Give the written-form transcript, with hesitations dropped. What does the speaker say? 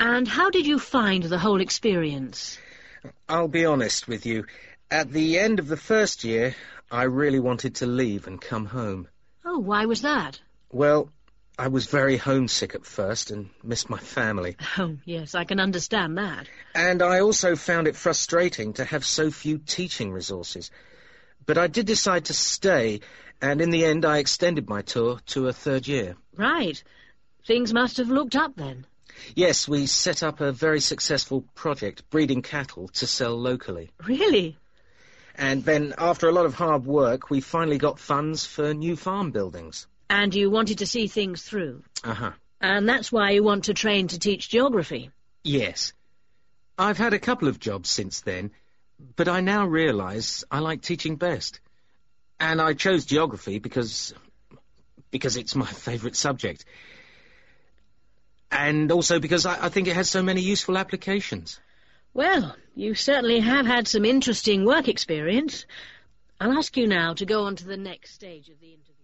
And how did you find the whole experience? I'll be honest with you. At the end of the first year, I really wanted to leave and come home. Oh, why was that? Well, I was very homesick at first and missed my family. Oh, yes, I can understand that. And I also found it frustrating to have so few teaching resources. But I did decide to stay, and in the end I extended my tour to a third year. Right. Things must have looked up then. Yes, we set up a very successful project, breeding cattle to sell locally. Really? And then, after a lot of hard work, we finally got funds for new farm buildings. And you wanted to see things through? Uh-huh. And that's why you want to train to teach geography? Yes. I've had a couple of jobs since then, but I now realise I like teaching best. And I chose geography because it's my favourite subject. And also because I think it has so many useful applications. Well, you certainly have had some interesting work experience. I'll ask you now to go on to the next stage of the interview.